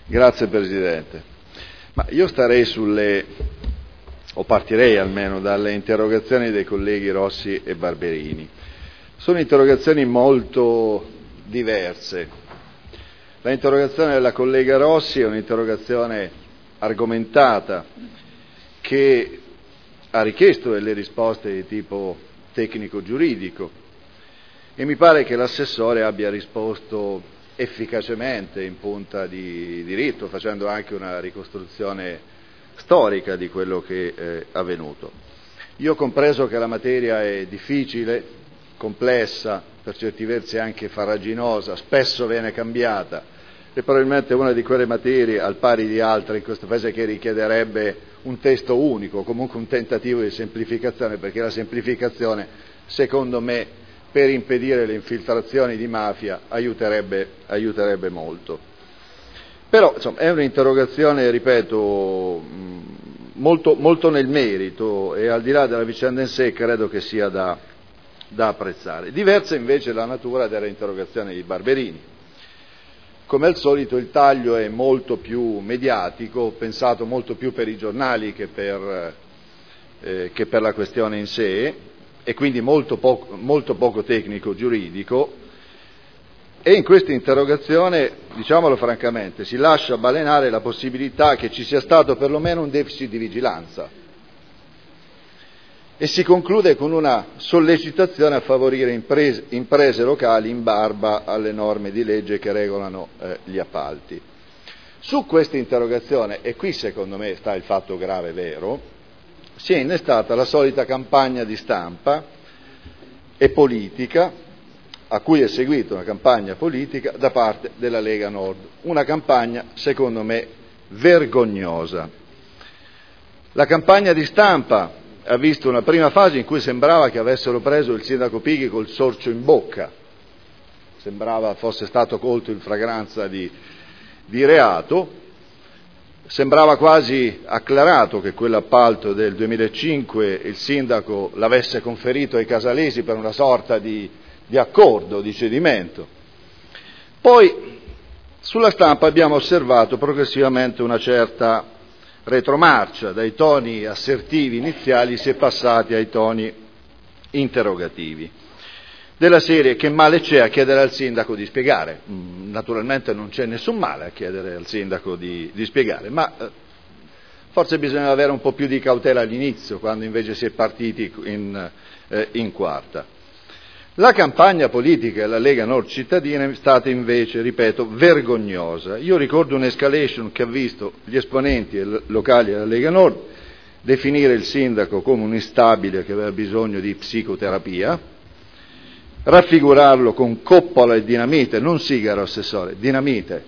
Grazie Presidente. Ma io starei o partirei almeno dalle interrogazioni dei colleghi Rossi e Barberini. Sono interrogazioni molto diverse. La interrogazione della collega Rossi è un'interrogazione argomentata che ha richiesto delle risposte di tipo tecnico-giuridico e mi pare che l'assessore abbia risposto efficacemente in punta di diritto, facendo anche una ricostruzione storica di quello che è avvenuto. Io ho compreso che la materia è difficile, complessa, per certi versi anche farraginosa, spesso viene cambiata e probabilmente una di quelle materie, al pari di altre in questo Paese, che richiederebbe un testo unico, comunque un tentativo di semplificazione, perché la semplificazione, secondo me, per impedire le infiltrazioni di mafia aiuterebbe molto. Però insomma, è un'interrogazione, ripeto, molto nel merito e al di là della vicenda in sé credo che sia da apprezzare. Diversa invece la natura dell'interrogazione di Barberini. Come al solito il taglio è molto più mediatico, pensato molto più per i giornali che per la questione in sé, e quindi molto poco tecnico-giuridico, e in questa interrogazione, diciamolo francamente, si lascia balenare la possibilità che ci sia stato perlomeno un deficit di vigilanza e si conclude con una sollecitazione a favorire imprese locali in barba alle norme di legge che regolano gli appalti. Su questa interrogazione, e qui secondo me sta il fatto grave vero, si è innestata la solita campagna di stampa e politica, a cui è seguita una campagna politica da parte della Lega Nord, una campagna secondo me vergognosa. La campagna di stampa ha visto una prima fase in cui sembrava che avessero preso il sindaco Pighi col sorcio in bocca, sembrava fosse stato colto in fragranza di reato. Sembrava quasi acclarato che quell'appalto del 2005 il sindaco l'avesse conferito ai casalesi per una sorta di accordo, di cedimento. Poi sulla stampa abbiamo osservato progressivamente una certa retromarcia, dai toni assertivi iniziali si è passati ai toni interrogativi. Della serie: che male c'è a chiedere al sindaco di spiegare? Naturalmente non c'è nessun male a chiedere al sindaco di spiegare, ma forse bisogna avere un po' più di cautela all'inizio, quando invece si è partiti in quarta. La campagna politica della Lega Nord cittadina è stata invece, ripeto, vergognosa. Io ricordo un'escalation che ha visto gli esponenti locali della Lega Nord definire il sindaco come un instabile che aveva bisogno di psicoterapia, raffigurarlo con coppola e dinamite, non sigaro assessore, dinamite,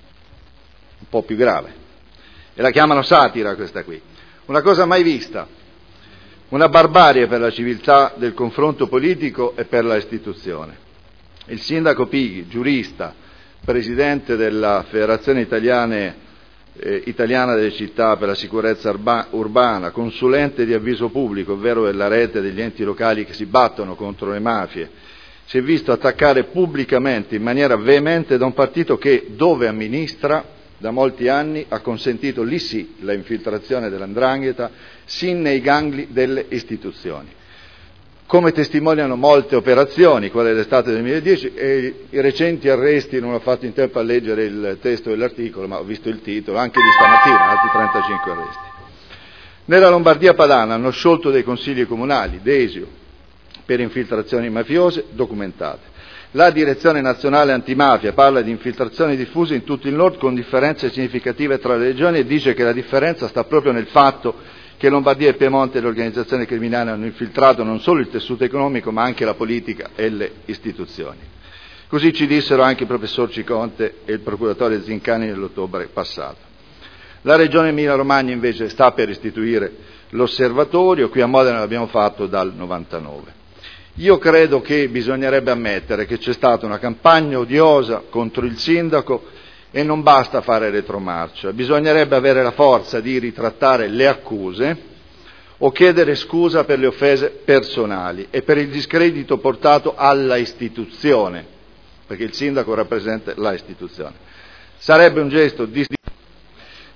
un po' più grave, e la chiamano satira questa qui, una cosa mai vista, una barbarie per la civiltà del confronto politico e per la istituzione. Il sindaco Pighi, giurista, presidente della Federazione Italiana delle Città per la Sicurezza Urbana, consulente di avviso pubblico, ovvero della rete degli enti locali che si battono contro le mafie, si è visto attaccare pubblicamente in maniera veemente da un partito che, dove amministra da molti anni, ha consentito lì sì la infiltrazione dell''ndrangheta sin nei gangli delle istituzioni. Come testimoniano molte operazioni, quelle dell'estate del 2010, e i recenti arresti, non ho fatto in tempo a leggere il testo dell'articolo, ma ho visto il titolo, anche di stamattina, altri 35 arresti. Nella Lombardia padana hanno sciolto dei consigli comunali, Desio, per infiltrazioni mafiose documentate. La Direzione Nazionale Antimafia parla di infiltrazioni diffuse in tutto il nord con differenze significative tra le regioni e dice che la differenza sta proprio nel fatto che Lombardia e Piemonte e le organizzazioni criminali hanno infiltrato non solo il tessuto economico ma anche la politica e le istituzioni. Così ci dissero anche il professor Ciconte e il procuratore Zincani nell'ottobre passato. La regione Emilia-Romagna invece sta per istituire l'osservatorio, qui a Modena l'abbiamo fatto dal 99. Io credo che bisognerebbe ammettere che c'è stata una campagna odiosa contro il sindaco e non basta fare retromarcia, bisognerebbe avere la forza di ritrattare le accuse o chiedere scusa per le offese personali e per il discredito portato alla istituzione, perché il sindaco rappresenta la istituzione. Sarebbe un gesto di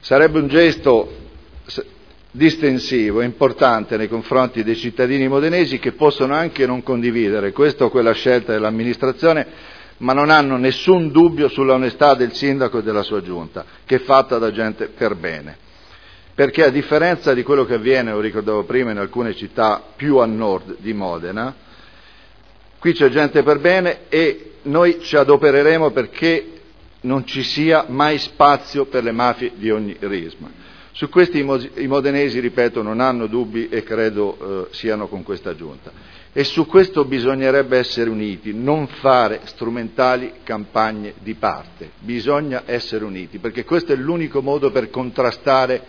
Sarebbe un gesto distensivo, importante nei confronti dei cittadini modenesi che possono anche non condividere questa o quella scelta dell'amministrazione, ma non hanno nessun dubbio sull'onestà del sindaco e della sua giunta, che è fatta da gente per bene. Perché a differenza di quello che avviene, lo ricordavo prima, in alcune città più a nord di Modena, qui c'è gente per bene e noi ci adopereremo perché non ci sia mai spazio per le mafie di ogni risma. Su questi i modenesi, ripeto, non hanno dubbi e credo siano con questa giunta. E su questo bisognerebbe essere uniti, non fare strumentali campagne di parte. Bisogna essere uniti, perché questo è l'unico modo per contrastare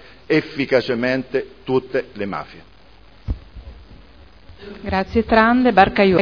efficacemente tutte le mafie. Grazie Trande. Barcaiuolo.